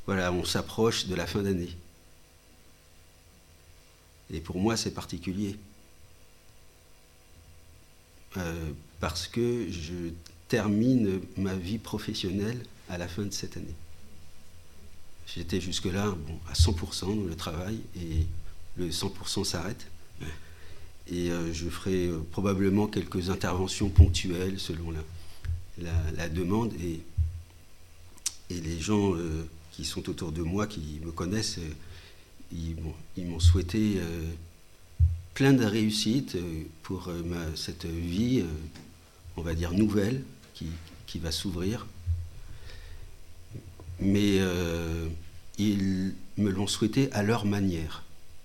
Voilà, on s'approche de la fin d'année. Et pour moi, c'est particulier. Parce que je termine ma vie professionnelle à la fin de cette année. J'étais jusque-là à 100% dans le travail et le 100% s'arrête. Et je ferai probablement quelques interventions ponctuelles selon la demande. Et les gens qui sont autour de moi, qui me connaissent, ils m'ont souhaité plein de réussite pour cette vie, on va dire nouvelle, qui va s'ouvrir. Mais ils me l'ont souhaité à leur manière.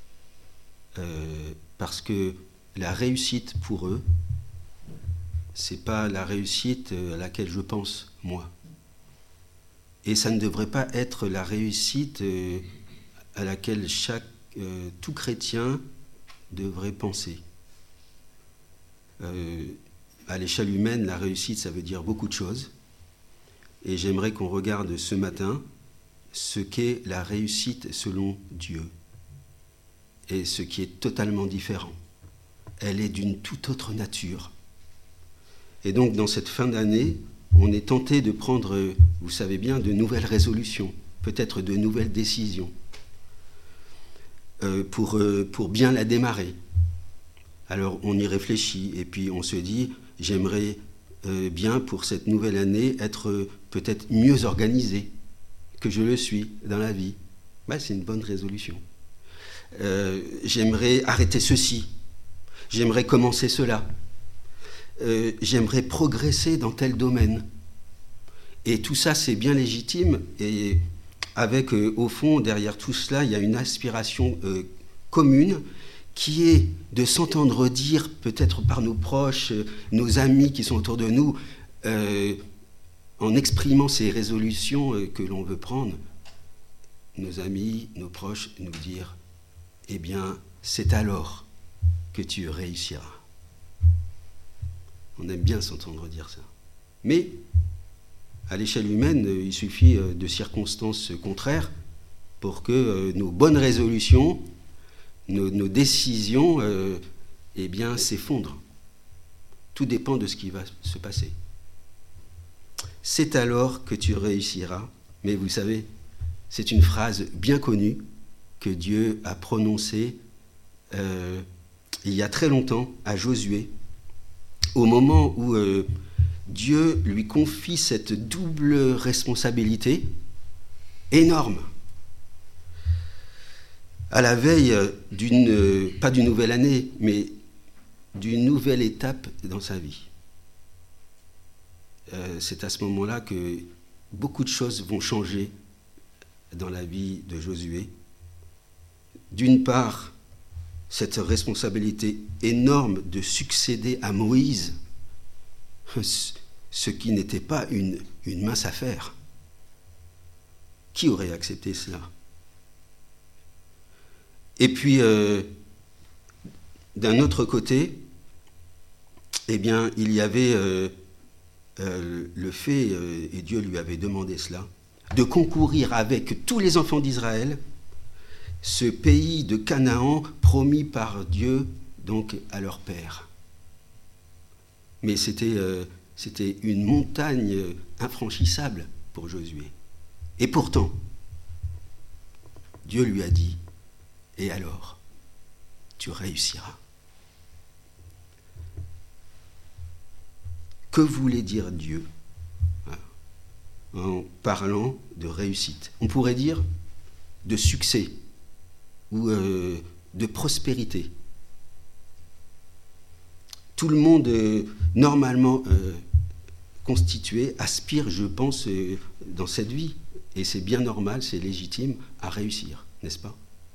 Parce que la réussite pour eux, c'est pas la réussite à laquelle je pense, moi. Et ça ne devrait pas être la réussite à laquelle tout chrétien devrait penser. À l'échelle humaine, la réussite, ça veut dire beaucoup de choses. Et j'aimerais qu'on regarde ce matin ce qu'est la réussite selon Dieu. Et ce qui est totalement différent. Elle est d'une toute autre nature. Et donc, dans cette fin d'année, on est tenté de prendre, vous savez bien, de nouvelles résolutions, peut-être de nouvelles décisions, pour bien la démarrer. Alors, on y réfléchit, et puis on se dit, j'aimerais bien, pour cette nouvelle année, être peut-être mieux organisé que je le suis dans la vie. C'est une bonne résolution. J'aimerais arrêter ceci, j'aimerais commencer cela, j'aimerais progresser dans tel domaine. Et tout ça, c'est bien légitime, et avec, au fond, derrière tout cela, il y a une aspiration commune qui est de s'entendre dire, peut-être par nos proches, nos amis qui sont autour de nous, en exprimant ces résolutions que l'on veut prendre, nos amis, nos proches nous dire « Eh bien, c'est alors que tu réussiras. » On aime bien s'entendre dire ça. Mais, à l'échelle humaine, il suffit de circonstances contraires pour que nos bonnes résolutions, nos décisions, eh bien, s'effondrent. Tout dépend de ce qui va se passer. C'est alors que tu réussiras. Mais vous savez, c'est une phrase bien connue que Dieu a prononcée il y a très longtemps à Josué, au moment où Dieu lui confie cette double responsabilité énorme, à la veille pas d'une nouvelle année, mais d'une nouvelle étape dans sa vie. C'est à ce moment-là que beaucoup de choses vont changer dans la vie de Josué. D'une part, cette responsabilité énorme de succéder à Moïse, ce qui n'était pas une mince affaire. Qui aurait accepté cela ? Et puis, d'un autre côté, eh bien, il y avait le fait, et Dieu lui avait demandé cela, de concourir avec tous les enfants d'Israël, ce pays de Canaan promis par Dieu donc à leur père. Mais c'était une montagne infranchissable pour Josué. Et pourtant, Dieu lui a dit, et alors, tu réussiras. Que voulait dire Dieu en parlant de réussite ? On pourrait dire de succès ou de prospérité. Tout le monde normalement constitué aspire, je pense, dans cette vie, et c'est bien normal, c'est légitime, à réussir, n'est-ce pas ?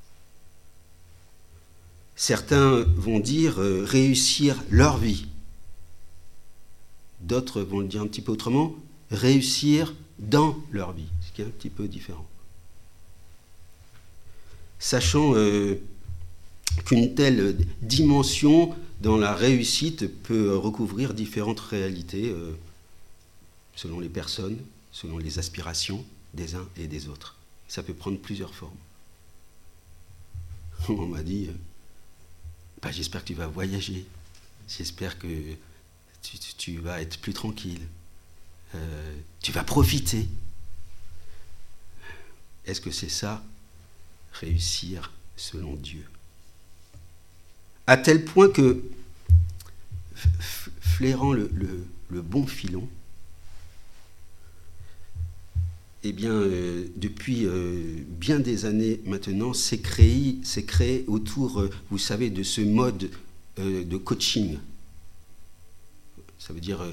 Certains vont dire réussir leur vie. D'autres vont le dire un petit peu autrement, réussir dans leur vie, ce qui est un petit peu différent. Sachant qu'une telle dimension dans la réussite peut recouvrir différentes réalités selon les personnes, selon les aspirations des uns et des autres. Ça peut prendre plusieurs formes. On m'a dit, j'espère que tu vas voyager, j'espère que tu vas être plus tranquille, tu vas profiter. Est-ce que c'est ça, réussir selon Dieu? À tel point que, flairant le bon filon, eh bien, depuis bien des années maintenant, c'est créé autour, vous savez, de ce mode de coaching. Ça veut dire,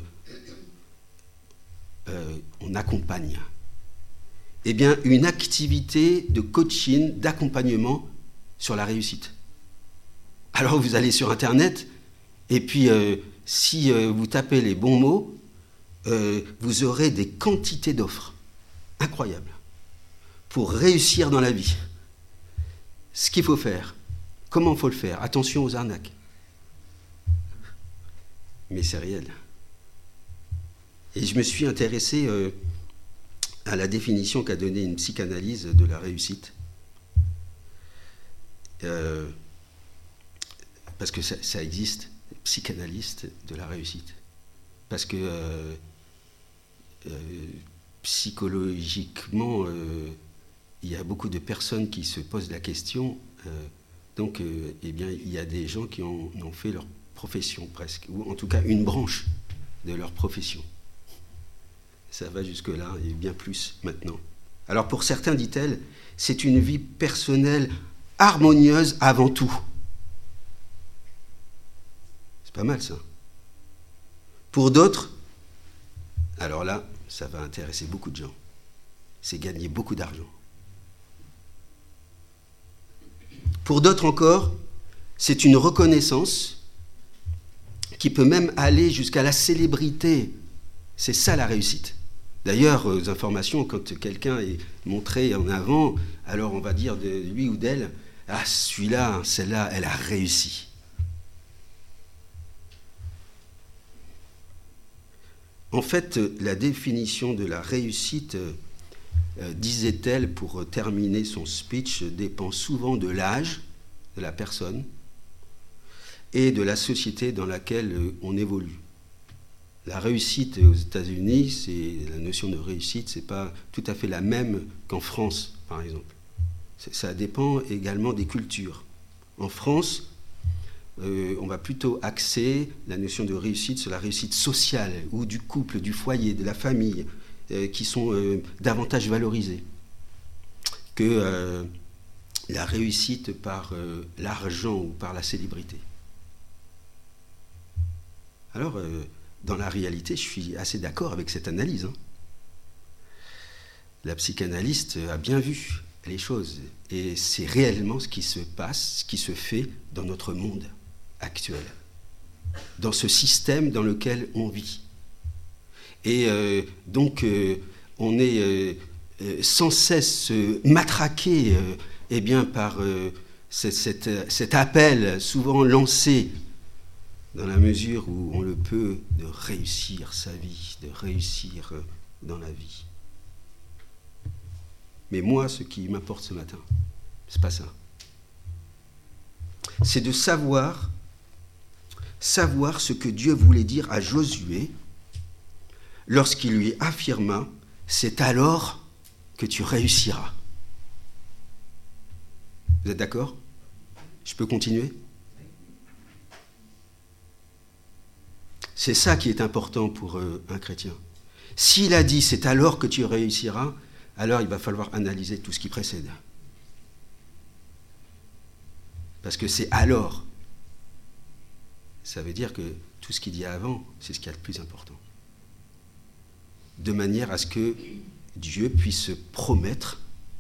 on accompagne. Eh bien, une activité de coaching, d'accompagnement sur la réussite. Alors, vous allez sur Internet, et puis, si vous tapez les bons mots, vous aurez des quantités d'offres. Incroyable. Pour réussir dans la vie. Ce qu'il faut faire. Comment il faut le faire? Attention aux arnaques. Mais c'est réel. Et je me suis intéressé à la définition qu'a donnée une psychanalyse de la réussite. Parce que ça existe, psychanalyste de la réussite. Parce que psychologiquement, il y a beaucoup de personnes qui se posent la question. Donc, eh bien, il y a des gens qui en ont fait leur profession presque, ou en tout cas une branche de leur profession. Ça va jusque-là et bien plus maintenant. Alors pour certains, dit-elle, c'est une vie personnelle harmonieuse avant tout. C'est pas mal ça. Pour d'autres, alors là, ça va intéresser beaucoup de gens. C'est gagner beaucoup d'argent. Pour d'autres encore, c'est une reconnaissance qui peut même aller jusqu'à la célébrité. C'est ça la réussite. D'ailleurs, aux informations, quand quelqu'un est montré en avant, alors on va dire de lui ou d'elle, « Ah, celui-là, celle-là, elle a réussi ». En fait, la définition de la réussite, disait-elle pour terminer son speech, dépend souvent de l'âge de la personne et de la société dans laquelle on évolue. La réussite aux États-Unis, la notion de réussite, c'est pas tout à fait la même qu'en France, par exemple. Ça dépend également des cultures. En France, on va plutôt axer la notion de réussite sur la réussite sociale, ou du couple, du foyer, de la famille, qui sont davantage valorisées que la réussite par l'argent ou par la célébrité. Alors, dans la réalité, je suis assez d'accord avec cette analyse. La psychanalyste a bien vu les choses, et c'est réellement ce qui se passe, ce qui se fait dans notre monde actuel, dans ce système dans lequel on vit. Et donc, on est sans cesse matraqué eh bien, par cet appel souvent lancé, dans la mesure où on le peut, de réussir sa vie, de réussir dans la vie. Mais moi, ce qui m'importe ce matin, c'est pas ça. C'est de savoir ce que Dieu voulait dire à Josué lorsqu'il lui affirma « C'est alors que tu réussiras ». Vous êtes d'accord? Je peux continuer? C'est ça qui est important pour un chrétien. S'il a dit « c'est alors que tu réussiras », alors il va falloir analyser tout ce qui précède. Parce que c'est alors. Ça veut dire que tout ce qu'il y a avant, c'est ce qu'il y a de plus important. De manière à ce que Dieu puisse promettre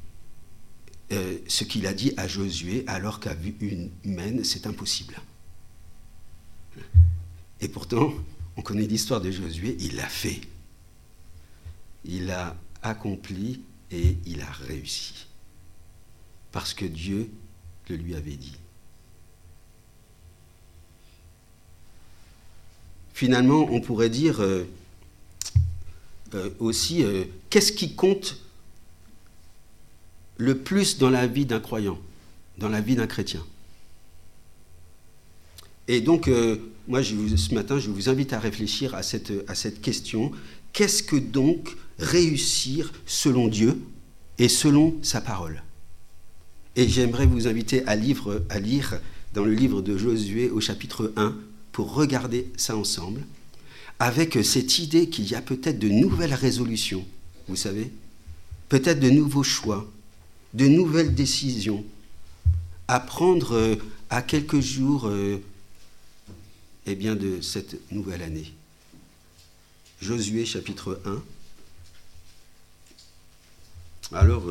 ce qu'il a dit à Josué, alors qu'à vue humaine, c'est impossible. Et pourtant, on connaît l'histoire de Josué, il l'a fait. Il l'a accompli et il a réussi. Parce que Dieu le lui avait dit. Finalement, on pourrait dire aussi, qu'est-ce qui compte le plus dans la vie d'un croyant, dans la vie d'un chrétien. Et donc, moi, ce matin, je vous invite à réfléchir à cette question. Qu'est-ce que donc réussir selon Dieu et selon sa parole? Et j'aimerais vous inviter à lire dans le livre de Josué au chapitre 1 pour regarder ça ensemble, avec cette idée qu'il y a peut-être de nouvelles résolutions, vous savez, peut-être de nouveaux choix, de nouvelles décisions à prendre à quelques jours de cette nouvelle année. Josué chapitre 1. Alors,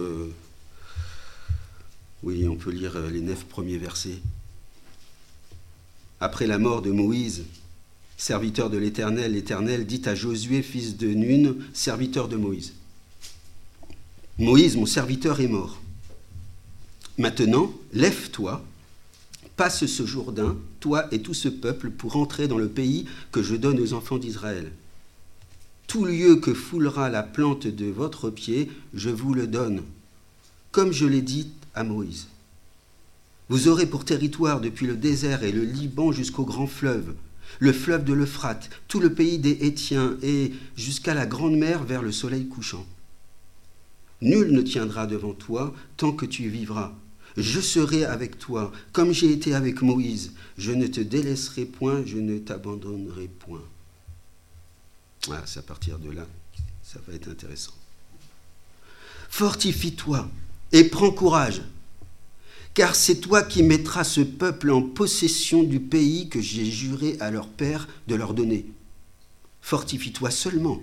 oui, on peut lire les 9 premiers versets. Après la mort de Moïse, serviteur de l'Éternel, l'Éternel dit à Josué, fils de Nun, serviteur de Moïse. Moïse, mon serviteur, est mort. Maintenant, lève-toi, passe ce Jourdain, toi et tout ce peuple, pour entrer dans le pays que je donne aux enfants d'Israël. Tout lieu que foulera la plante de votre pied, je vous le donne, comme je l'ai dit à Moïse. Vous aurez pour territoire depuis le désert et le Liban jusqu'au grand fleuve, le fleuve de l'Euphrate, tout le pays des Hétiens et jusqu'à la grande mer vers le soleil couchant. Nul ne tiendra devant toi tant que tu vivras. Je serai avec toi, comme j'ai été avec Moïse. Je ne te délaisserai point, je ne t'abandonnerai point. Ah, c'est à partir de là, ça va être intéressant. Fortifie-toi et prends courage, car c'est toi qui mettras ce peuple en possession du pays que j'ai juré à leur père de leur donner. Fortifie-toi seulement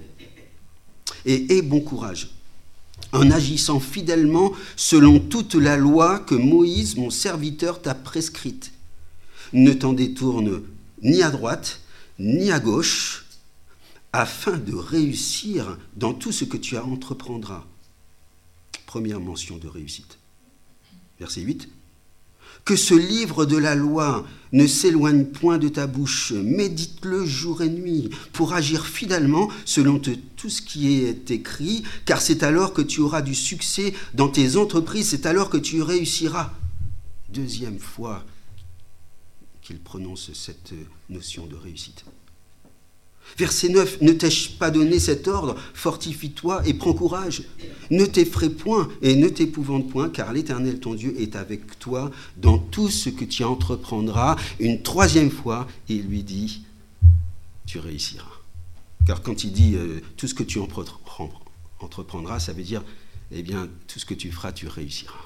et aie bon courage, en agissant fidèlement selon toute la loi que Moïse, mon serviteur, t'a prescrite. Ne t'en détourne ni à droite, ni à gauche, afin de réussir dans tout ce que tu entreprendras. Première mention de réussite. Verset 8. Que ce livre de la loi ne s'éloigne point de ta bouche, médite-le jour et nuit, pour agir fidèlement selon tout ce qui est écrit, car c'est alors que tu auras du succès dans tes entreprises, c'est alors que tu réussiras. Deuxième fois qu'il prononce cette notion de réussite. Verset 9, ne t'ai-je pas donné cet ordre? Fortifie-toi et prends courage. Ne t'effraie point et ne t'épouvante point, car l'Éternel ton Dieu est avec toi dans tout ce que tu entreprendras. Une troisième fois, il lui dit, tu réussiras. Car quand il dit tout ce que tu entreprendras, ça veut dire, tout ce que tu feras, tu réussiras.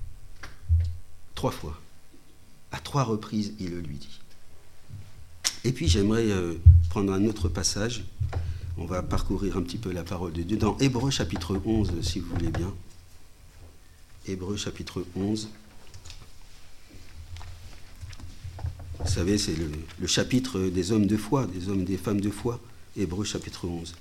3 fois. À 3 reprises, il le lui dit. Et puis j'aimerais prendre un autre passage. On va parcourir un petit peu la parole de Dieu dans Hébreux chapitre 11, si vous voulez bien. Hébreux chapitre 11. Vous savez, c'est le chapitre des hommes de foi, des hommes et des femmes de foi. Hébreux chapitre 11.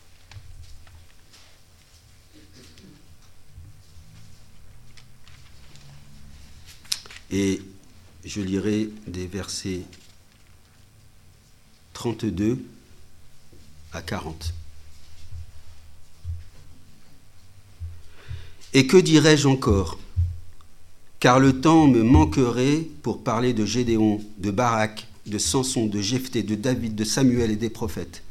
Et je lirai des versets 32 à 40. Et que dirais-je encore? Car le temps me manquerait pour parler de Gédéon, de Barak, de Samson, de Jephthé, de David, de Samuel et des prophètes,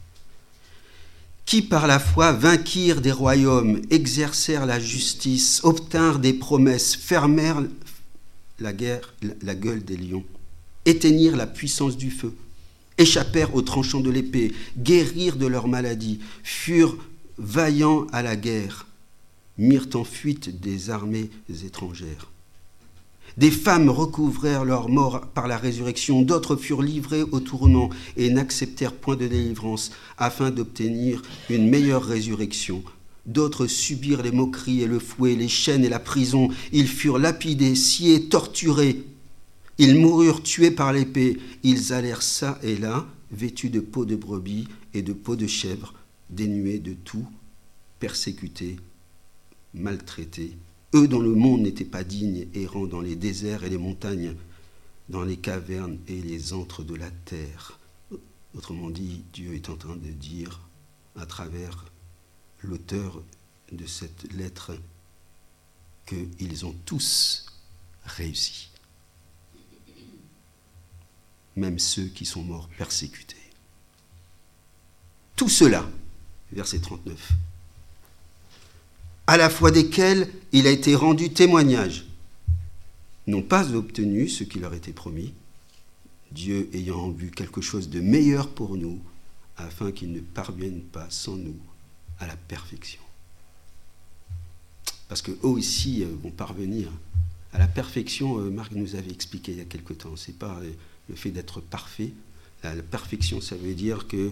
qui par la foi vainquirent des royaumes, exercèrent la justice, obtinrent des promesses, fermèrent la gueule des lions, éteignirent la puissance du feu, échappèrent aux tranchants de l'épée, guérirent de leur maladie, furent vaillants à la guerre, mirent en fuite des armées étrangères. Des femmes recouvrèrent leur mort par la résurrection, d'autres furent livrées au tourment et n'acceptèrent point de délivrance afin d'obtenir une meilleure résurrection. D'autres subirent les moqueries et le fouet, les chaînes et la prison. Ils furent lapidés, sciés, torturés. Ils moururent tués par l'épée. Ils allèrent çà et là, vêtus de peaux de brebis et de peaux de chèvre, dénués de tout, persécutés, maltraités. Eux dont le monde n'était pas digne, errant dans les déserts et les montagnes, dans les cavernes et les antres de la terre. Autrement dit, Dieu est en train de dire, à travers l'auteur de cette lettre qu'ils ont tous réussi. Même ceux qui sont morts persécutés. Tout cela, verset 39, à la foi desquels il a été rendu témoignage, n'ont pas obtenu ce qui leur était promis, Dieu ayant en vue quelque chose de meilleur pour nous, afin qu'ils ne parviennent pas sans nous à la perfection. Parce qu'eux aussi vont parvenir à la perfection. Marc nous avait expliqué il y a quelque temps, ce n'est pas le fait d'être parfait. La perfection, ça veut dire que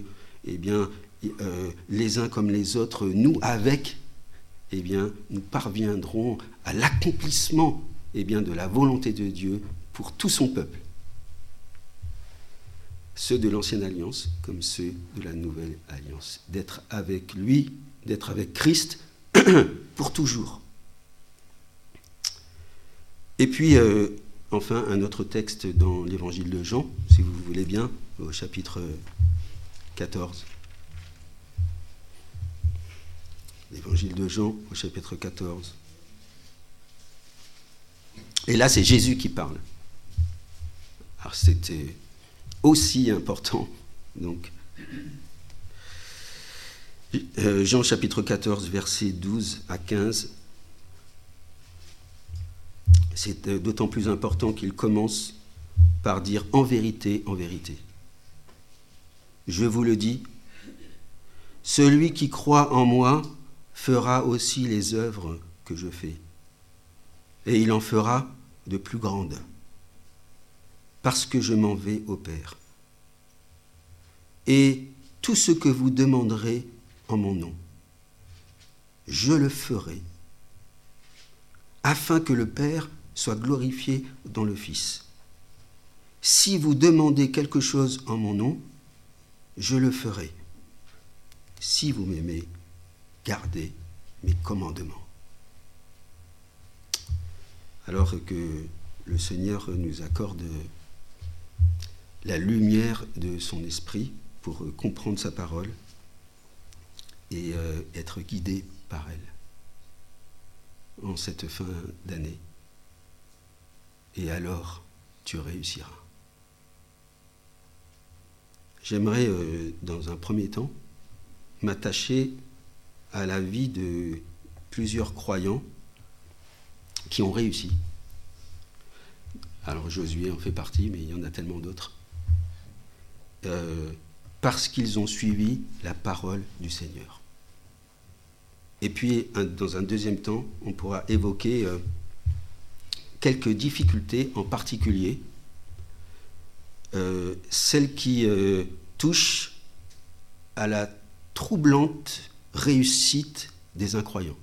les uns comme les autres, nous avec, nous parviendrons à l'accomplissement de la volonté de Dieu pour tout son peuple. Ceux de l'ancienne alliance comme ceux de la nouvelle alliance. D'être avec lui, d'être avec Christ pour toujours. Et puis, enfin, un autre texte dans l'évangile de Jean, si vous voulez bien, au chapitre 14. L'évangile de Jean, au chapitre 14. Et là, c'est Jésus qui parle. Alors, c'était aussi important, donc. Jean chapitre 14, versets 12 à 15. C'est d'autant plus important qu'il commence par dire en vérité, je vous le dis, celui qui croit en moi fera aussi les œuvres que je fais, et il en fera de plus grandes, parce que je m'en vais au Père. Et tout ce que vous demanderez en mon nom, je le ferai, afin que le Père soit glorifié dans le Fils. Si vous demandez quelque chose en mon nom, je le ferai. Si vous m'aimez, gardez mes commandements. Alors que le Seigneur nous accorde la lumière de son esprit pour comprendre sa parole et être guidé par elle en cette fin d'année. Et alors, tu réussiras. J'aimerais, dans un premier temps, m'attacher à la vie de plusieurs croyants qui ont réussi. Alors Josué en fait partie, mais il y en a tellement d'autres. Parce qu'ils ont suivi la parole du Seigneur. Et puis, dans un deuxième temps, on pourra évoquer quelques difficultés en particulier, celles qui touchent à la troublante réussite des incroyants.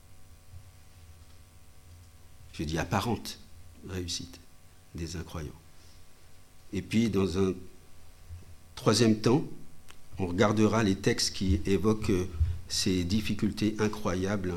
Je dis apparente réussite des incroyants. Et puis, dans un troisième temps, on regardera les textes qui évoquent ces difficultés incroyables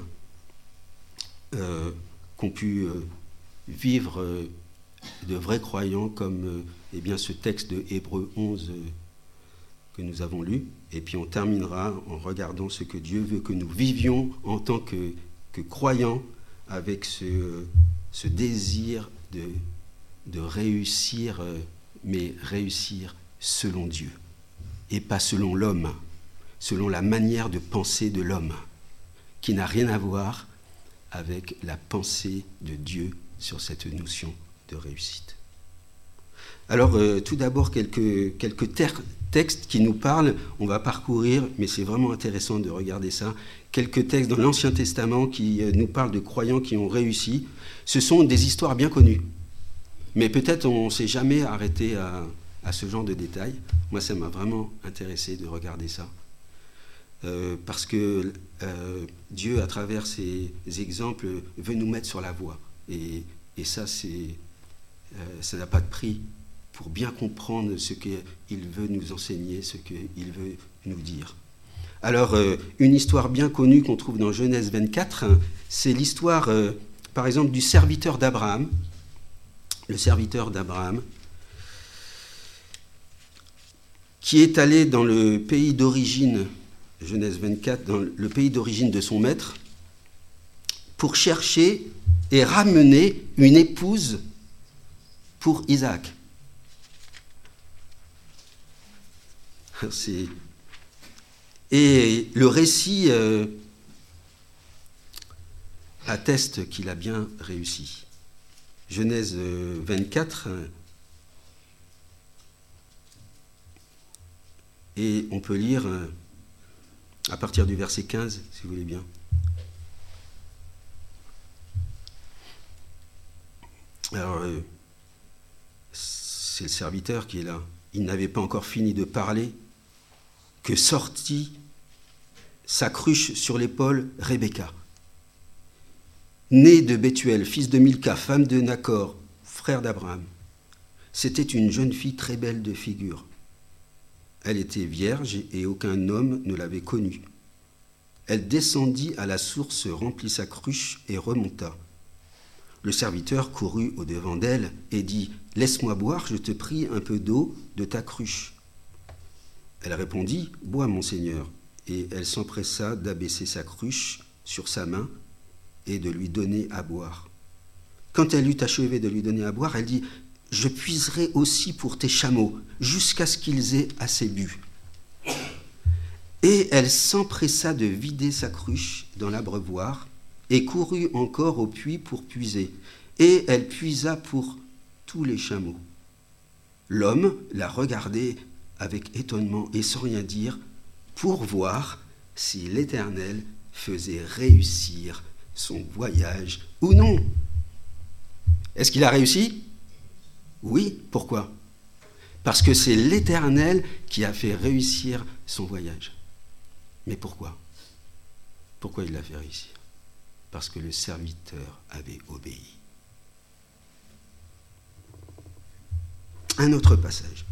qu'ont pu vivre de vrais croyants, comme ce texte de Hébreux 11 que nous avons lu. Et puis on terminera en regardant ce que Dieu veut que nous vivions en tant que croyants, avec ce désir de réussir, mais réussir selon Dieu, et pas selon l'homme, selon la manière de penser de l'homme, qui n'a rien à voir avec la pensée de Dieu sur cette notion de réussite. Alors, tout d'abord, quelques textes qui nous parlent. On va parcourir, mais c'est vraiment intéressant de regarder ça, quelques textes dans l'Ancien Testament qui nous parlent de croyants qui ont réussi. Ce sont des histoires bien connues, mais peut-être on ne s'est jamais arrêté à ce genre de détails. Moi, ça m'a vraiment intéressé de regarder ça. Parce que Dieu, à travers ces exemples, veut nous mettre sur la voie. Et ça, ça n'a pas de prix pour bien comprendre ce qu'il veut nous enseigner, ce qu'il veut nous dire. Alors, une histoire bien connue qu'on trouve dans Genèse 24, c'est l'histoire, par exemple, du serviteur d'Abraham. Le serviteur d'Abraham, qui est allé dans le pays d'origine, Genèse 24, dans le pays d'origine de son maître, pour chercher et ramener une épouse pour Isaac. Et le récit atteste qu'il a bien réussi. Genèse 24, et on peut lire à partir du verset 15, si vous voulez bien. Alors, c'est le serviteur qui est là. Il n'avait pas encore fini de parler que sortit sa cruche sur l'épaule Rebecca, née de Bethuel, fils de Milca, femme de Nachor, frère d'Abraham. C'était une jeune fille très belle de figure. Elle était vierge et aucun homme ne l'avait connue. Elle descendit à la source, remplit sa cruche et remonta. Le serviteur courut au-devant d'elle et dit « Laisse-moi boire, je te prie, un peu d'eau de ta cruche. » Elle répondit « Bois, mon Seigneur. » Et elle s'empressa d'abaisser sa cruche sur sa main et de lui donner à boire. Quand elle eut achevé de lui donner à boire, elle dit « Je puiserai aussi pour tes chameaux, jusqu'à ce qu'ils aient assez bu. » Et elle s'empressa de vider sa cruche dans l'abreuvoir et courut encore au puits pour puiser. Et elle puisa pour tous les chameaux. L'homme la regardait avec étonnement et sans rien dire, pour voir si l'Éternel faisait réussir son voyage ou non. Est-ce qu'il a réussi ? Oui. Pourquoi ? Parce que c'est l'Éternel qui a fait réussir son voyage. Mais pourquoi ? Pourquoi il l'a fait réussir ? Parce que le serviteur avait obéi. Un autre passage.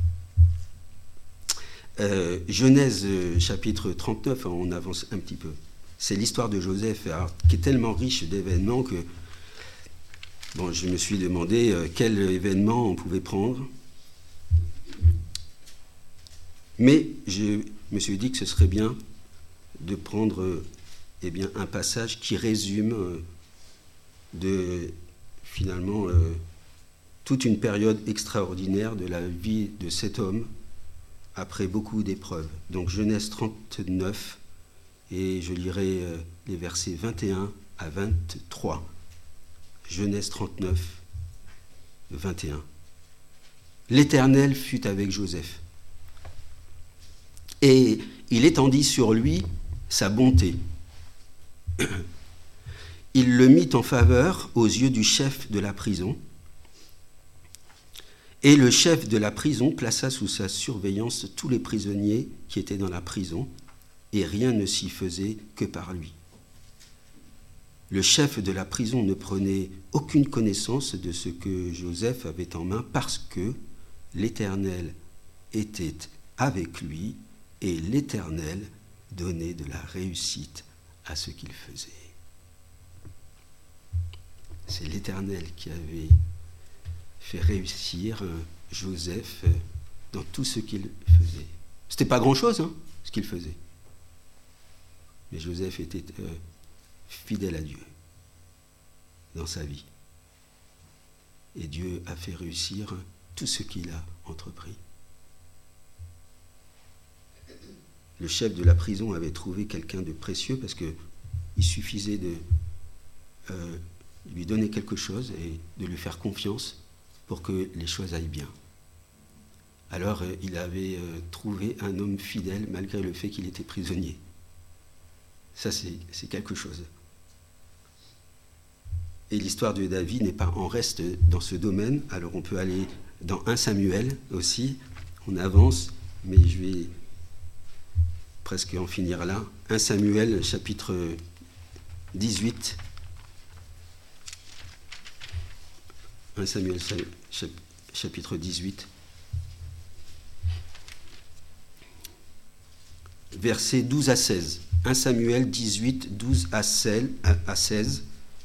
Genèse chapitre 39, on avance un petit peu. C'est l'histoire de Joseph qui est tellement riche d'événements que je me suis demandé quel événement on pouvait prendre. Mais je me suis dit que ce serait bien de prendre un passage qui résume finalement toute une période extraordinaire de la vie de cet homme après beaucoup d'épreuves. Donc Genèse 39, et je lirai les versets 21 à 23. Genèse 39, 21. L'Éternel fut avec Joseph, et il étendit sur lui sa bonté. Il le mit en faveur aux yeux du chef de la prison, et le chef de la prison plaça sous sa surveillance tous les prisonniers qui étaient dans la prison, et rien ne s'y faisait que par lui. Le chef de la prison ne prenait aucune connaissance de ce que Joseph avait en main, parce que l'Éternel était avec lui, et l'Éternel donnait de la réussite à ce qu'il faisait. C'est l'Éternel qui avait fait réussir Joseph dans tout ce qu'il faisait. C'était pas grand-chose, ce qu'il faisait. Mais Joseph était fidèle à Dieu dans sa vie. Et Dieu a fait réussir tout ce qu'il a entrepris. Le chef de la prison avait trouvé quelqu'un de précieux parce qu'il suffisait de lui donner quelque chose et de lui faire confiance pour que les choses aillent bien. Alors il avait trouvé un homme fidèle malgré le fait qu'il était prisonnier. Ça, c'est quelque chose. Et l'histoire de David n'est pas en reste dans ce domaine. Alors on peut aller dans 1 Samuel aussi. On avance, mais je vais presque en finir là. 1 Samuel, chapitre 18. 1 Samuel, chapitre 18. Versets 12 à 16. 1 Samuel 18, 12 à 16.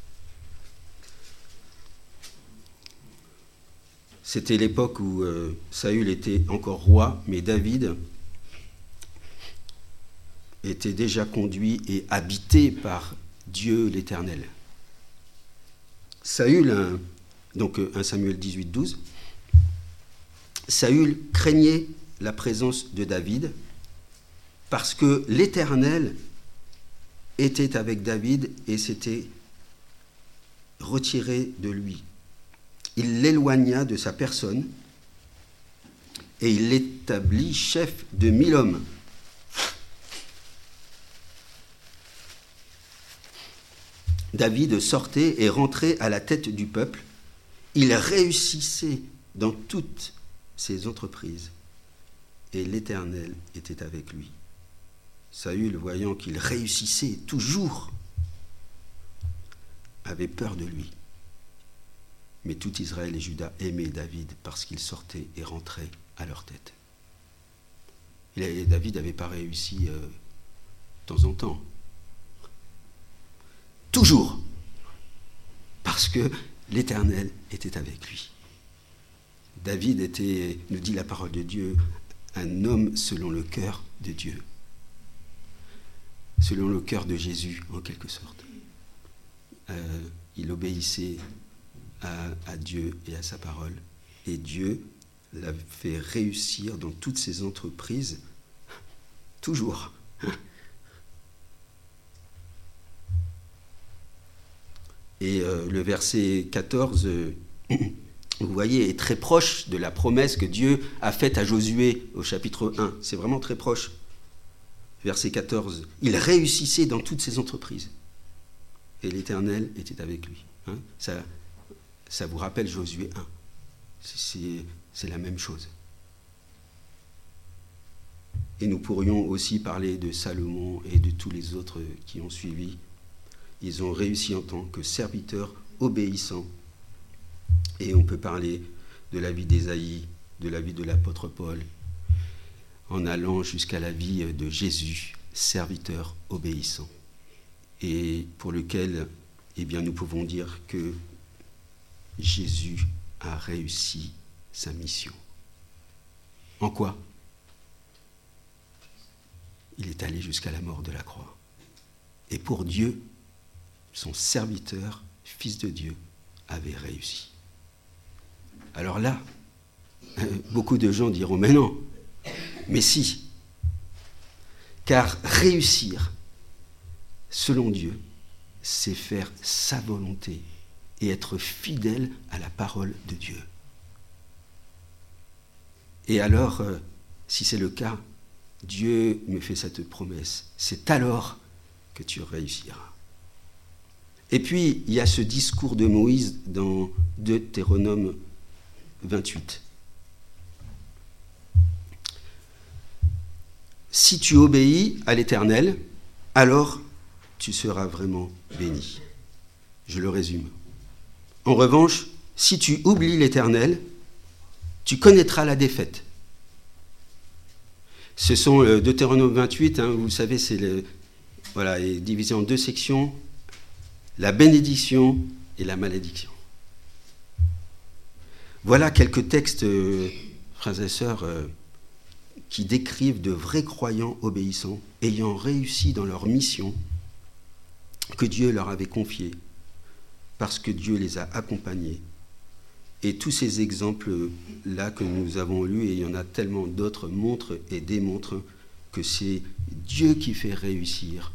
C'était l'époque où Saül était encore roi, mais David était déjà conduit et habité par Dieu l'Éternel. Saül, donc 1 Samuel 18, 12, Saül craignait la présence de David parce que l'Éternel était avec David et s'était retiré de lui. Il l'éloigna de sa personne et il l'établit chef de 1000 hommes. David sortait et rentrait à la tête du peuple. Il réussissait dans toutes ses entreprises et l'Éternel était avec lui. Saül, voyant qu'il réussissait toujours, avait peur de lui. Mais tout Israël et Juda aimaient David parce qu'il sortait et rentrait à leur tête. Et David n'avait pas réussi de temps en temps. Toujours. Parce que l'Éternel était avec lui. David était, nous dit la parole de Dieu, un homme selon le cœur de Dieu. Selon le cœur de Jésus, en quelque sorte. Il obéissait à Dieu et à sa parole. Et Dieu l'a fait réussir dans toutes ses entreprises, toujours. Et le verset 14, vous voyez, est très proche de la promesse que Dieu a faite à Josué au chapitre 1. C'est vraiment très proche. Verset 14, il réussissait dans toutes ses entreprises. Et l'Éternel était avec lui. Ça vous rappelle Josué 1. C'est la même chose. Et nous pourrions aussi parler de Salomon et de tous les autres qui ont suivi. Ils ont réussi en tant que serviteurs obéissants. Et on peut parler de la vie d'Ésaïe, de la vie de l'apôtre Paul, en allant jusqu'à la vie de Jésus, serviteur obéissant. Et pour lequel, eh bien, nous pouvons dire que Jésus a réussi sa mission. En quoi ? Il est allé jusqu'à la mort de la croix. Et pour Dieu, son serviteur, fils de Dieu, avait réussi. Alors là, beaucoup de gens diront, mais non, mais si. Car réussir, selon Dieu, c'est faire sa volonté et être fidèle à la parole de Dieu. Et alors, si c'est le cas, Dieu me fait cette promesse. C'est alors que tu réussiras. Et puis, il y a ce discours de Moïse dans Deutéronome 28. Si tu obéis à l'Éternel, alors tu seras vraiment béni. Je le résume. En revanche, si tu oublies l'Éternel, tu connaîtras la défaite. Ce sont Deutéronome 28, vous savez, est divisé en 2 sections, la bénédiction et la malédiction. Voilà quelques textes, frères et sœurs, qui décrivent de vrais croyants obéissants, ayant réussi dans leur mission que Dieu leur avait confiée, parce que Dieu les a accompagnés. Et tous ces exemples-là que nous avons lus, et il y en a tellement d'autres, montrent et démontrent que c'est Dieu qui fait réussir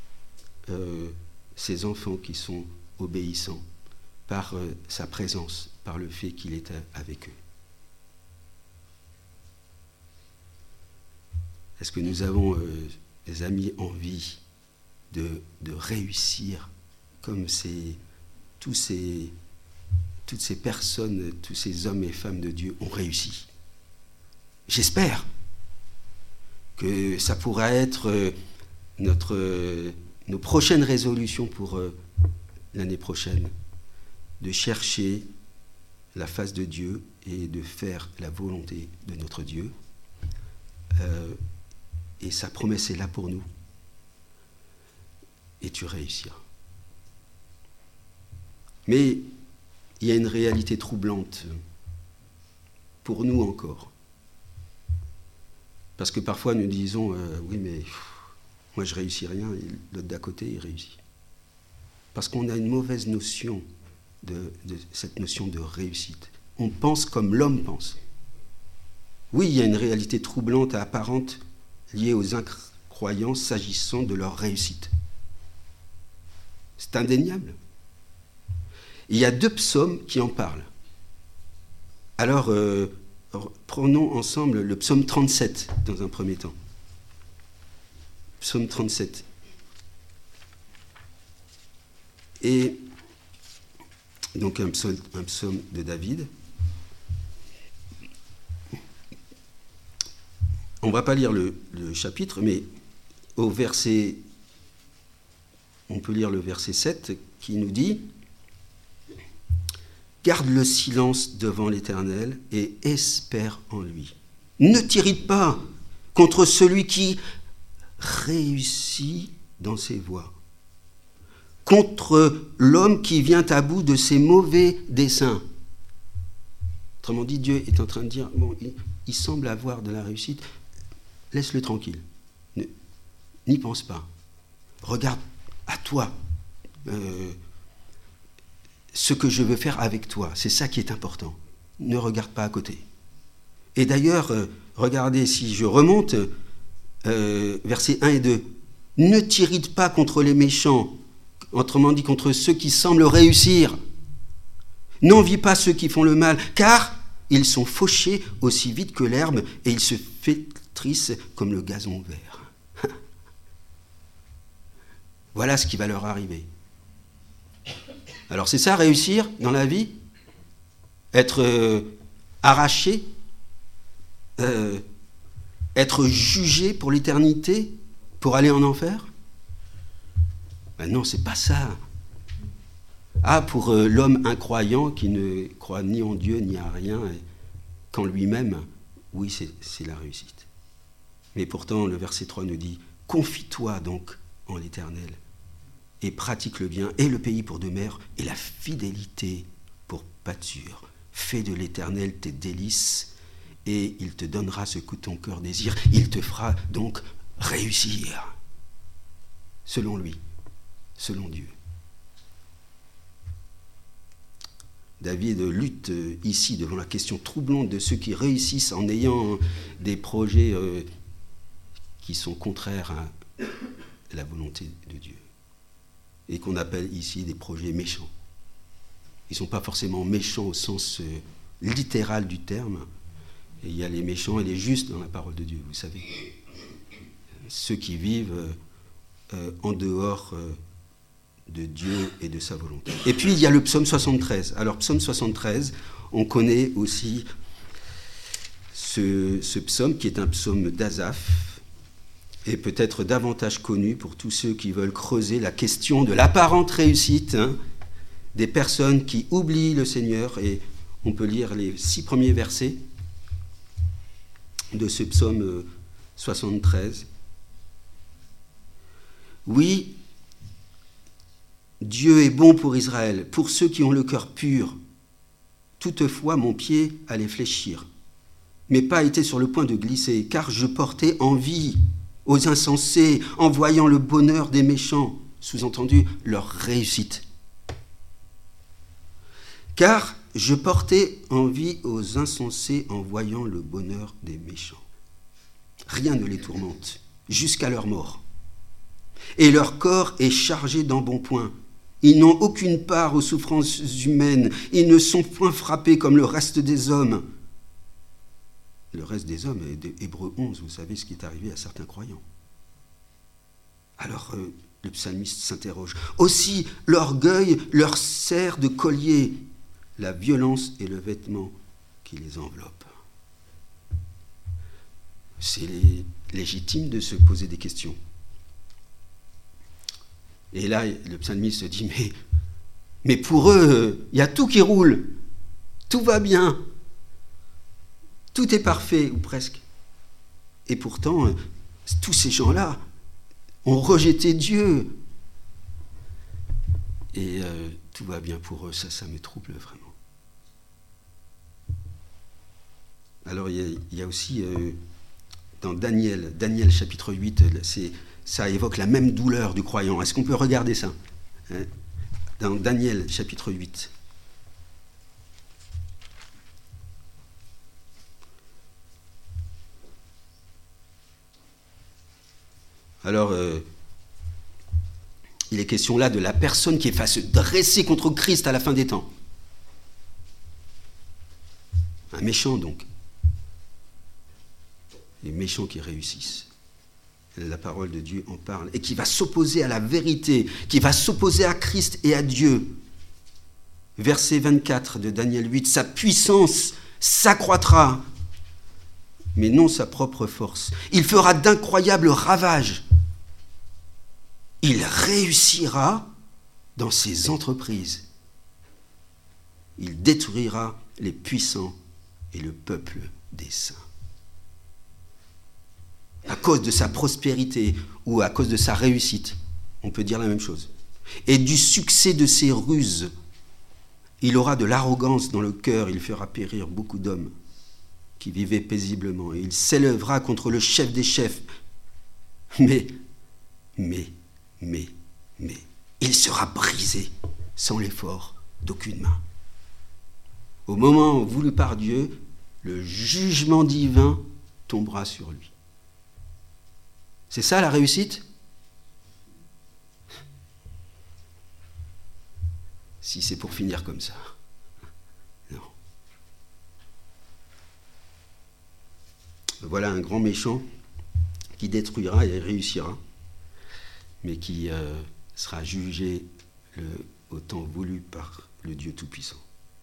ces enfants qui sont obéissants par sa présence, par le fait qu'il est avec eux. Est-ce que nous avons, les amis, envie de réussir comme toutes ces personnes, tous ces hommes et femmes de Dieu ont réussi? J'espère que ça pourra être nos prochaines résolutions pour l'année prochaine, de chercher la face de Dieu et de faire la volonté de notre Dieu. Et sa promesse est là pour nous. Et tu réussiras. Mais il y a une réalité troublante pour nous encore. Parce que parfois nous disons, oui mais moi je réussis rien, et l'autre d'à côté il réussit. Parce qu'on a une mauvaise notion de cette notion de réussite. On pense comme l'homme pense. Oui, il y a une réalité troublante et apparente liée aux incroyants s'agissant de leur réussite. C'est indéniable. Il y a 2 psaumes qui en parlent. Alors, prenons ensemble le psaume 37 dans un premier temps. Psaume 37. Et donc un psaume de David. On ne va pas lire le chapitre, mais au verset, on peut lire le verset 7 qui nous dit « Garde le silence devant l'Éternel et espère en lui. Ne t'irrite pas contre celui qui réussit dans ses voies, contre l'homme qui vient à bout de ses mauvais desseins. » Autrement dit, Dieu est en train de dire, bon, il semble avoir de la réussite, laisse-le tranquille, n'y pense pas. Regarde à toi ce que je veux faire avec toi, c'est ça qui est important. Ne regarde pas à côté. Et d'ailleurs, regardez, si je remonte, versets 1 et 2, « Ne t'irrite pas contre les méchants », autrement dit contre ceux qui semblent réussir. « N'envie pas ceux qui font le mal, car ils sont fauchés aussi vite que l'herbe et ils se flétrissent comme le gazon vert. » Voilà ce qui va leur arriver. Alors c'est ça, réussir dans la vie ? Être arraché ? Être jugé pour l'éternité, pour aller en enfer ? Ben non, c'est pas ça. Ah, pour l'homme incroyant qui ne croit ni en Dieu ni à rien, qu'en lui-même, oui, c'est la réussite. Mais pourtant, le verset 3 nous dit « Confie-toi donc en l'Éternel et pratique le bien et le pays pour demeure et la fidélité pour pâture. Fais de l'Éternel tes délices et il te donnera ce que ton cœur désire. Il te fera donc réussir. » Selon lui, selon Dieu. David lutte ici devant la question troublante de ceux qui réussissent en ayant des projets qui sont contraires à la volonté de Dieu. Et qu'on appelle ici des projets méchants. Ils ne sont pas forcément méchants au sens littéral du terme. Et il y a les méchants et les justes dans la parole de Dieu, vous savez. Ceux qui vivent en dehors de Dieu et de sa volonté. Et puis il y a le psaume 73. Alors psaume 73, on connaît aussi ce psaume qui est un psaume d'Asaph, et peut-être davantage connu pour tous ceux qui veulent creuser la question de l'apparente réussite des personnes qui oublient le Seigneur. Et on peut lire les 6 premiers versets de ce psaume 73. Oui, Dieu est bon pour Israël, pour ceux qui ont le cœur pur. Toutefois, mon pied allait fléchir. Mes pas étaient sur le point de glisser, car je portais envie aux insensés en voyant le bonheur des méchants, sous-entendu leur réussite. Car je portais envie aux insensés en voyant le bonheur des méchants. Rien ne les tourmente, jusqu'à leur mort. Et leur corps est chargé d'embonpoint. Ils n'ont aucune part aux souffrances humaines. Ils ne sont point frappés comme le reste des hommes. Le reste des hommes est de Hébreux 11, vous savez ce qui est arrivé à certains croyants. Alors le psalmiste s'interroge. Aussi l'orgueil leur sert de collier, la violence est le vêtement qui les enveloppe. C'est légitime de se poser des questions. Et là, le psalmiste se dit, mais pour eux, il y a tout qui roule, tout va bien, tout est parfait, ou presque. Et pourtant, tous ces gens-là ont rejeté Dieu. Et tout va bien pour eux, ça me trouble vraiment. Alors il y a aussi, dans Daniel chapitre 8, ça évoque la même douleur du croyant. Est-ce qu'on peut regarder ça ? Dans Daniel chapitre 8. Alors, il est question là de la personne qui va se dresser contre Christ à la fin des temps. Un méchant, donc. Les méchants qui réussissent. La parole de Dieu en parle. Et qui va s'opposer à la vérité, qui va s'opposer à Christ et à Dieu. Verset 24 de Daniel 8, sa puissance s'accroîtra, mais non sa propre force. Il fera d'incroyables ravages. Il réussira dans ses entreprises. Il détruira les puissants et le peuple des saints. À cause de sa prospérité ou à cause de sa réussite, on peut dire la même chose. Et du succès de ses ruses, il aura de l'arrogance dans le cœur, il fera périr beaucoup d'hommes qui vivaient paisiblement. Et il s'élèvera contre le chef des chefs. Mais, il sera brisé sans l'effort d'aucune main. Au moment voulu par Dieu, le jugement divin tombera sur lui. C'est ça la réussite ? Si c'est pour finir comme ça. Non. Voilà un grand méchant qui détruira et réussira, mais qui sera jugé au temps voulu par le Dieu Tout-Puissant.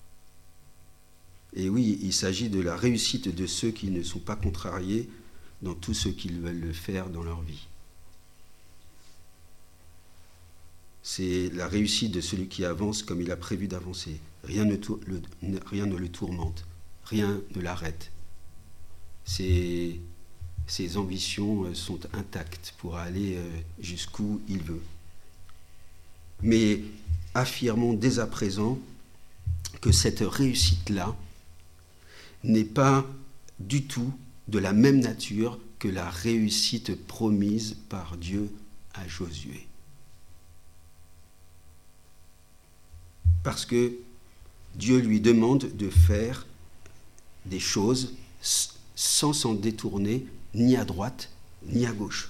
Et oui, il s'agit de la réussite de ceux qui ne sont pas contrariés dans tout ce qu'ils veulent faire dans leur vie. C'est la réussite de celui qui avance comme il a prévu d'avancer. Rien ne le tourmente, rien ne l'arrête. Ses ambitions sont intactes pour aller jusqu'où il veut. Mais affirmons dès à présent que cette réussite-là n'est pas du tout de la même nature que la réussite promise par Dieu à Josué. Parce que Dieu lui demande de faire des choses sans s'en détourner ni à droite ni à gauche.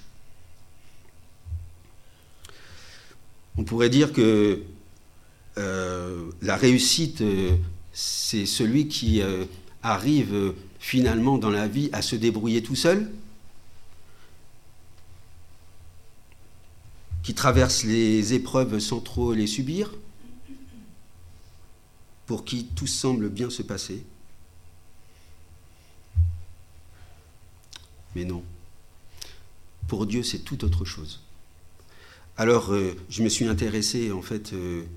On pourrait dire que la réussite, c'est celui qui arrive finalement dans la vie à se débrouiller tout seul, qui traverse les épreuves sans trop les subir, pour qui tout semble bien se passer. Mais non. Pour Dieu, c'est tout autre chose. Alors, je me suis intéressé, en fait,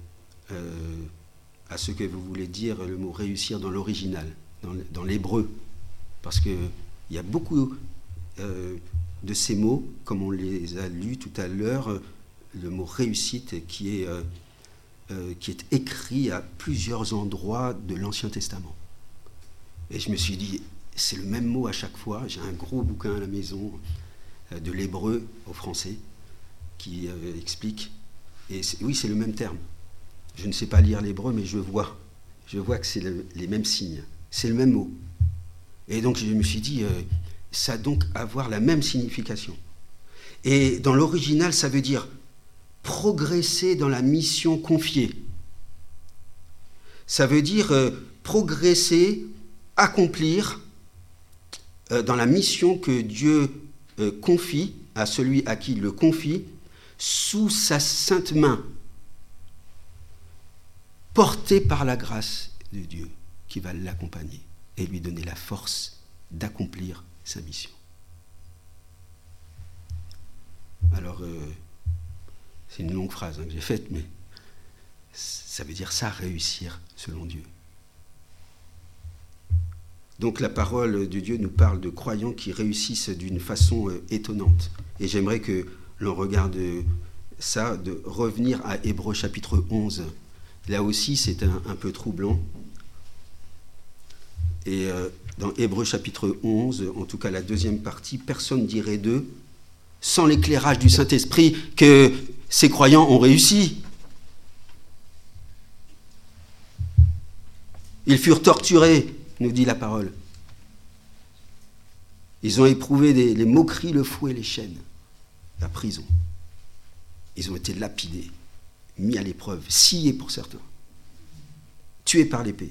à ce que vous voulez dire le mot « réussir » dans l'original, dans l'hébreu. Parce qu'il y a beaucoup de ces mots, comme on les a lus tout à l'heure, le mot « réussite » qui est écrit à plusieurs endroits de l'Ancien Testament. Et je me suis dit, c'est le même mot à chaque fois. J'ai un gros bouquin à la maison de l'hébreu au français qui explique. Et oui, c'est le même terme. Je ne sais pas lire l'hébreu, mais je vois que c'est les mêmes signes. C'est le même mot. Et donc je me suis dit, ça a donc avoir la même signification. Et dans l'original, ça veut dire progresser dans la mission confiée. Ça veut dire progresser, accomplir dans la mission que Dieu confie à celui à qui il le confie, sous sa sainte main, porté par la grâce de Dieu qui va l'accompagner et lui donner la force d'accomplir sa mission. Alors, c'est une longue phrase que j'ai faite, mais ça veut dire ça, réussir selon Dieu. Donc la parole de Dieu nous parle de croyants qui réussissent d'une façon étonnante. Et j'aimerais que l'on regarde ça, de revenir à Hébreux chapitre 11. Là aussi, c'est un peu troublant. Et dans Hébreux chapitre 11, en tout cas la deuxième partie, personne dirait d'eux, sans l'éclairage du Saint-Esprit, que ces croyants ont réussi. Ils furent torturés, nous dit la parole. Ils ont éprouvé les moqueries, le fouet, les chaînes. la prison. Ils ont été lapidés, mis à l'épreuve, sciés pour certains, tués par l'épée.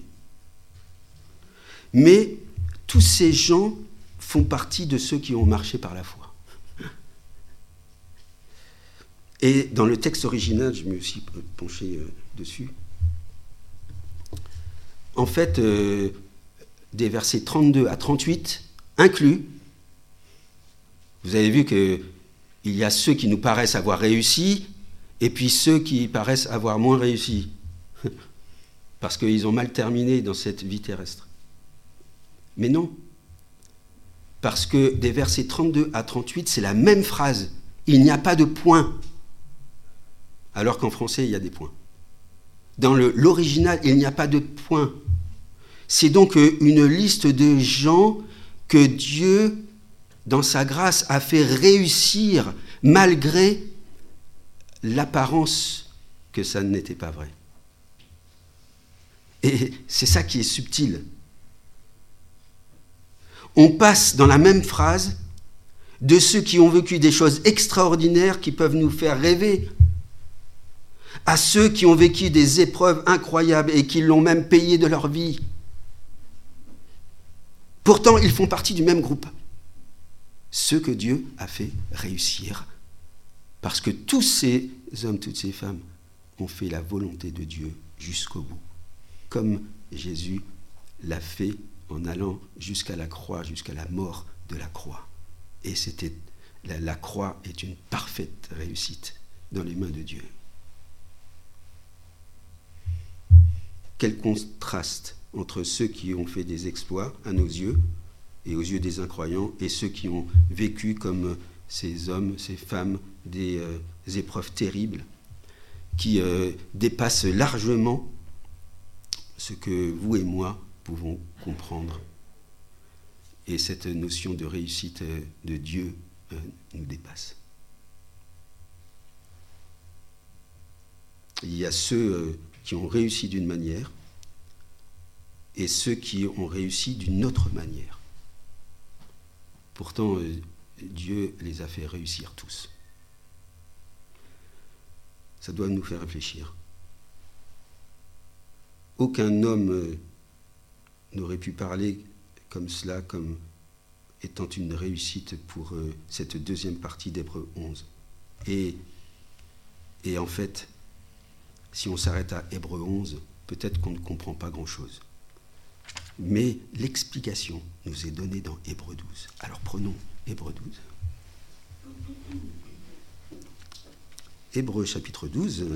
Mais tous ces gens font partie de ceux qui ont marché par la foi. Et dans le texte original, je me suis penché dessus, en fait, des versets 32 à 38 inclus, vous avez vu qu'il y a ceux qui nous paraissent avoir réussi, et puis ceux qui paraissent avoir moins réussi, parce qu'ils ont mal terminé dans cette vie terrestre. Mais non, parce que des versets 32 à 38, c'est la même phrase. Il n'y a pas de point, alors qu'en français, il y a des points. Dans l'original, il n'y a pas de point. C'est donc une liste de gens que Dieu, dans sa grâce, a fait réussir malgré l'apparence que ça n'était pas vrai. Et c'est ça qui est subtil. On passe dans la même phrase de ceux qui ont vécu des choses extraordinaires qui peuvent nous faire rêver, à ceux qui ont vécu des épreuves incroyables et qui l'ont même payé de leur vie. Pourtant, ils font partie du même groupe. Ceux que Dieu a fait réussir. Parce que tous ces hommes, toutes ces femmes ont fait la volonté de Dieu jusqu'au bout. Comme Jésus l'a fait en allant jusqu'à la croix, jusqu'à la mort de la croix. Et la croix est une parfaite réussite dans les mains de Dieu. Quel contraste entre ceux qui ont fait des exploits à nos yeux et aux yeux des incroyants et ceux qui ont vécu comme ces hommes, ces femmes, des épreuves terribles qui dépassent largement ce que vous et moi pouvons comprendre. Et cette notion de réussite de Dieu nous dépasse. Il y a ceux qui ont réussi d'une manière et ceux qui ont réussi d'une autre manière. Pourtant, Dieu les a fait réussir tous. Ça doit nous faire réfléchir. Aucun homme n'aurait pu parler comme cela, comme étant une réussite pour cette deuxième partie d'Hébreux 11. Et en fait, si on s'arrête à Hébreux 11, peut-être qu'on ne comprend pas grand-chose. Mais l'explication nous est donnée dans Hébreux 12. Alors prenons Hébreux 12. Hébreux chapitre 12.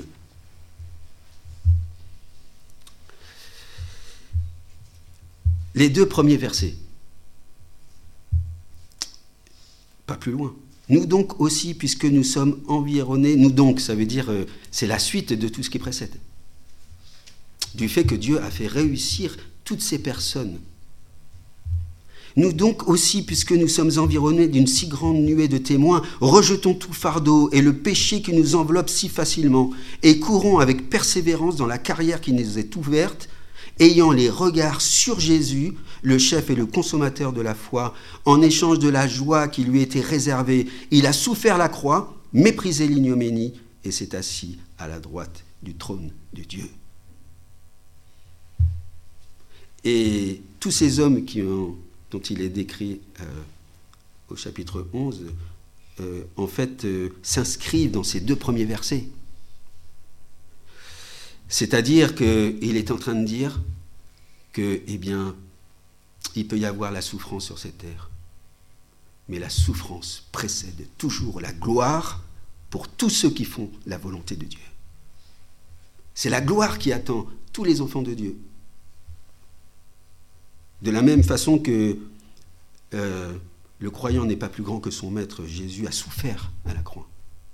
Les 2 premiers versets. Pas plus loin. Nous donc aussi, puisque nous sommes environnés, nous donc, ça veut dire, c'est la suite de tout ce qui précède. Du fait que Dieu a fait réussir toutes ces personnes. Nous donc aussi, puisque nous sommes environnés d'une si grande nuée de témoins, rejetons tout fardeau et le péché qui nous enveloppe si facilement, et courons avec persévérance dans la carrière qui nous est ouverte, ayant les regards sur Jésus, le chef et le consommateur de la foi, en échange de la joie qui lui était réservée. Il a souffert la croix, méprisé l'ignominie, et s'est assis à la droite du trône de Dieu. Et tous ces hommes dont il est décrit au chapitre 11, en fait, s'inscrivent dans ces 2 premiers versets. C'est-à-dire qu'il est en train de dire que, eh bien, il peut y avoir la souffrance sur cette terre, mais la souffrance précède toujours la gloire pour tous ceux qui font la volonté de Dieu. C'est la gloire qui attend tous les enfants de Dieu. De la même façon que le croyant n'est pas plus grand que son maître, Jésus a souffert à la croix.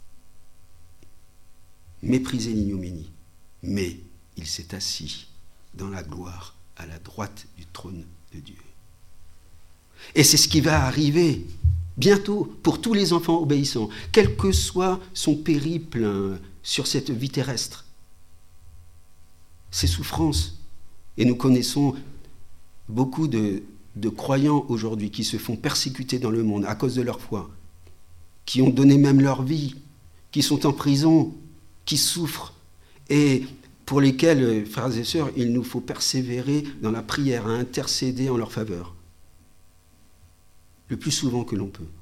Méprisé l'ignominie, mais il s'est assis dans la gloire à la droite du trône de Dieu. Et c'est ce qui va arriver bientôt pour tous les enfants obéissants, quel que soit son périple sur cette vie terrestre. Ses souffrances. Et nous connaissons beaucoup de croyants aujourd'hui qui se font persécuter dans le monde à cause de leur foi. qui ont donné même leur vie, qui sont en prison, qui souffrent, et pour lesquels, frères et sœurs, il nous faut persévérer dans la prière, à intercéder en leur faveur, le plus souvent que l'on peut.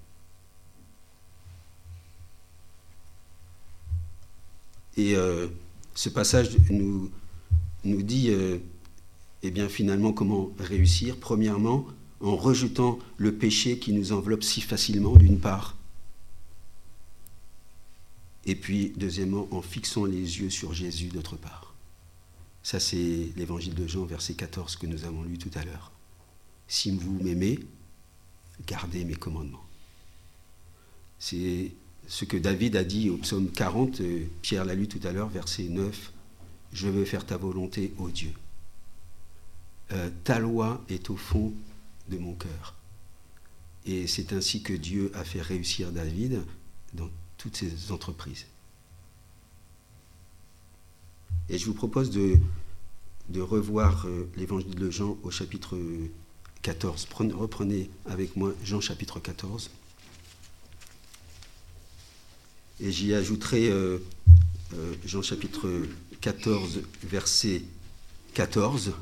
Et ce passage nous dit, eh bien finalement, comment réussir. Premièrement, en rejetant le péché qui nous enveloppe si facilement, d'une part. Et puis, deuxièmement, en fixant les yeux sur Jésus, d'autre part. Ça, c'est l'évangile de Jean, verset 14, que nous avons lu tout à l'heure. Si vous m'aimez, gardez mes commandements. C'est ce que David a dit au psaume 40, Pierre l'a lu tout à l'heure, verset 9. Je veux faire ta volonté, ô Dieu. Ta loi est au fond de mon cœur. Et c'est ainsi que Dieu a fait réussir David dans toutes ses entreprises. Et je vous propose de revoir l'évangile de Jean au chapitre 14. Reprenez avec moi Jean chapitre 14. Et j'y ajouterai Jean chapitre 14, verset 14,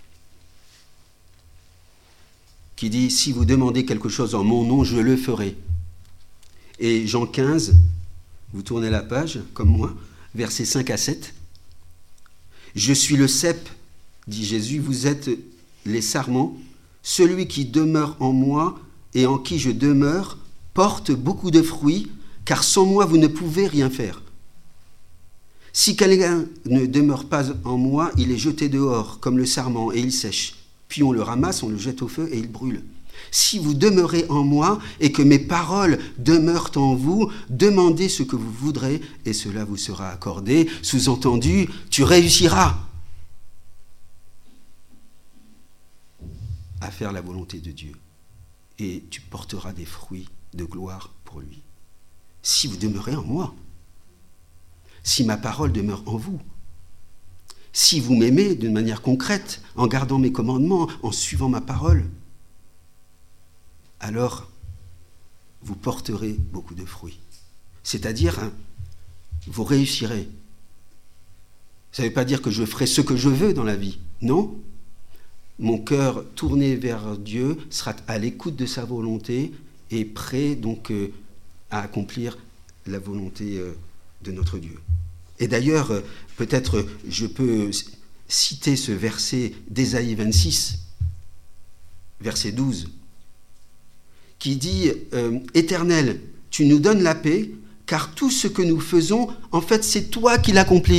qui dit « Si vous demandez quelque chose en mon nom, je le ferai ». Et Jean 15, vous tournez la page, comme moi, versets 5 à 7. « Je suis le cep, dit Jésus, vous êtes les sarments. Celui qui demeure en moi et en qui je demeure porte beaucoup de fruits, car sans moi vous ne pouvez rien faire. Si quelqu'un ne demeure pas en moi, il est jeté dehors comme le sarment et il sèche. Puis on le ramasse, on le jette au feu et il brûle. Si vous demeurez en moi et que mes paroles demeurent en vous, demandez ce que vous voudrez et cela vous sera accordé. Sous-entendu, tu réussiras à faire la volonté de Dieu et tu porteras des fruits de gloire pour lui. Si vous demeurez en moi, si ma parole demeure en vous, si vous m'aimez d'une manière concrète, en gardant mes commandements, en suivant ma parole, alors vous porterez beaucoup de fruits. C'est-à-dire, vous réussirez. Ça ne veut pas dire que je ferai ce que je veux dans la vie. Non. Mon cœur tourné vers Dieu sera à l'écoute de sa volonté et prêt donc à accomplir la volonté de notre Dieu. Et d'ailleurs, peut-être je peux citer ce verset d'Ésaïe 26, verset 12, qui dit « Éternel, tu nous donnes la paix, car tout ce que nous faisons, en fait, c'est toi qui l'accomplis. »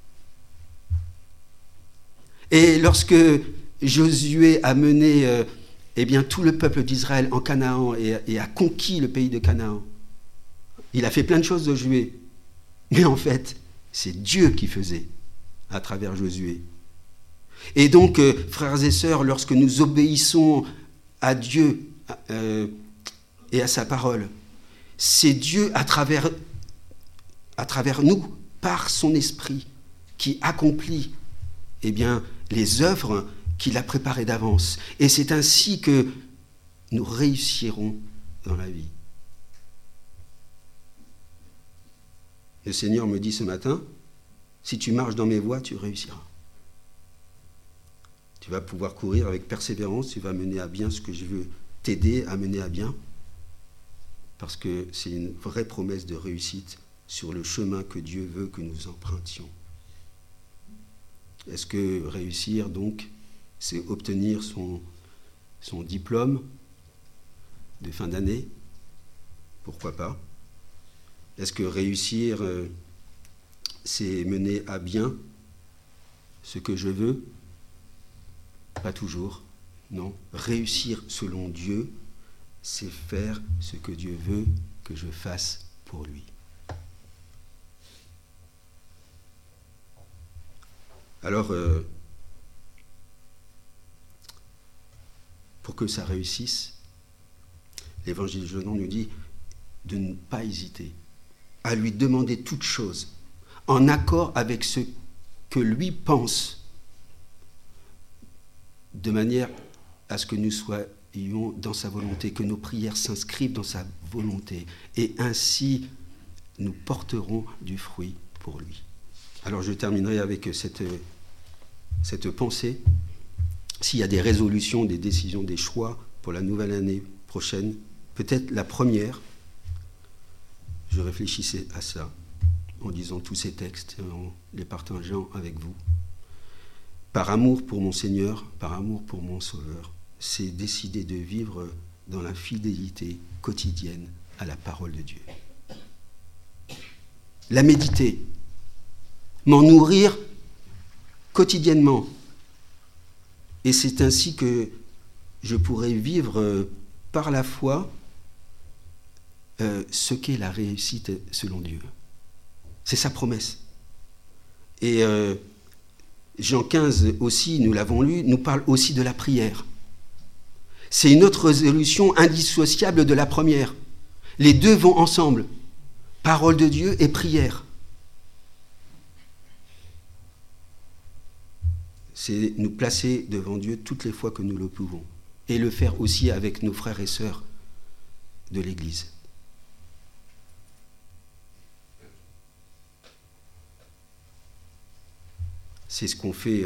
Et lorsque Josué a mené tout le peuple d'Israël en Canaan et a conquis le pays de Canaan, il a fait plein de choses, Josué. Mais en fait, c'est Dieu qui faisait à travers Josué. Et donc, frères et sœurs, lorsque nous obéissons à Dieu et à sa parole, c'est Dieu à travers nous, par son esprit, qui accomplit les œuvres qu'il a préparées d'avance. Et c'est ainsi que nous réussirons dans la vie. Le Seigneur me dit ce matin, si tu marches dans mes voies, tu réussiras. Tu vas pouvoir courir avec persévérance, tu vas mener à bien ce que je veux t'aider à mener à bien, parce que c'est une vraie promesse de réussite sur le chemin que Dieu veut que nous empruntions. Est-ce que réussir, donc, c'est obtenir son diplôme de fin d'année? Pourquoi pas? Est-ce que réussir, c'est mener à bien ce que je veux? Pas toujours, non. Réussir selon Dieu, c'est faire ce que Dieu veut que je fasse pour lui. Alors, pour que ça réussisse, l'évangile de Jean nous dit de ne pas hésiter à lui demander toute chose, en accord avec ce que lui pense, de manière à ce que nous soyons dans sa volonté, que nos prières s'inscrivent dans sa volonté, et ainsi nous porterons du fruit pour lui. Alors je terminerai avec cette pensée. S'il y a des résolutions, des décisions, des choix pour la nouvelle année prochaine, peut-être la première, je réfléchissais à ça en lisant tous ces textes et en les partageant avec vous. Par amour pour mon Seigneur, par amour pour mon Sauveur, c'est décider de vivre dans la fidélité quotidienne à la parole de Dieu. La méditer, m'en nourrir quotidiennement. Et c'est ainsi que je pourrai vivre par la foi ce qu'est la réussite selon Dieu. C'est sa promesse. Et Jean 15 aussi, nous l'avons lu, nous parle aussi de la prière. C'est une autre résolution indissociable de la première. Les deux vont ensemble. Parole de Dieu et prière. C'est nous placer devant Dieu toutes les fois que nous le pouvons. Et le faire aussi avec nos frères et sœurs de l'Église. C'est ce qu'ont fait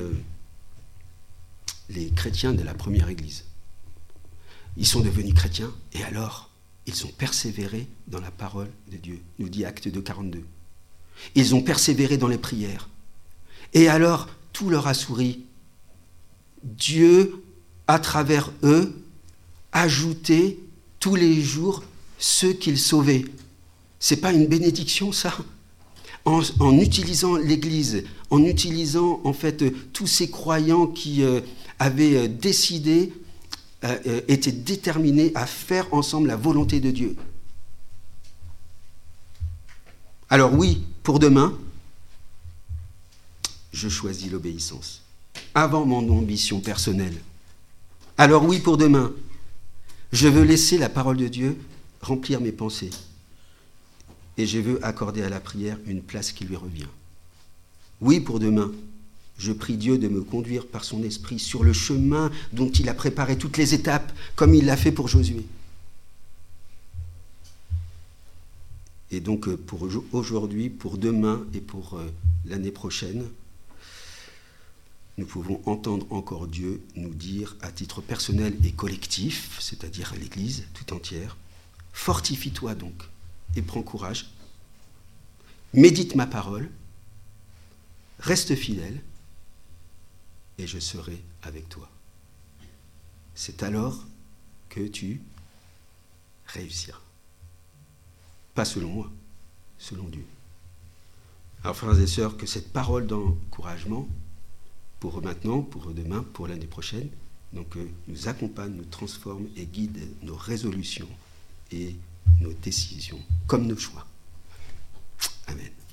les chrétiens de la première Église. Ils sont devenus chrétiens et alors ils ont persévéré dans la parole de Dieu, nous dit Actes 2,42. Ils ont persévéré dans les prières. Et alors, tout leur a souri. Dieu, à travers eux, ajoutait tous les jours ceux qu'il sauvait. C'est pas une bénédiction, ça ? En utilisant l'Église, en utilisant en fait tous ces croyants qui avaient décidé, étaient déterminés à faire ensemble la volonté de Dieu. Alors oui, pour demain, je choisis l'obéissance, avant mon ambition personnelle. Alors oui, pour demain, je veux laisser la parole de Dieu remplir mes pensées. Et je veux accorder à la prière une place qui lui revient. Oui, pour demain, je prie Dieu de me conduire par son esprit sur le chemin dont il a préparé toutes les étapes, comme il l'a fait pour Josué. Et donc pour aujourd'hui, pour demain et pour l'année prochaine, nous pouvons entendre encore Dieu nous dire à titre personnel et collectif, c'est-à-dire à l'Église tout entière, fortifie-toi donc et prends courage, médite ma parole, reste fidèle et je serai avec toi. C'est alors que tu réussiras. Pas selon moi, selon Dieu. Alors frères et sœurs, que cette parole d'encouragement, pour maintenant, pour demain, pour l'année prochaine, donc nous accompagne, nous transforme et guide nos résolutions et nos décisions, comme nos choix. Amen.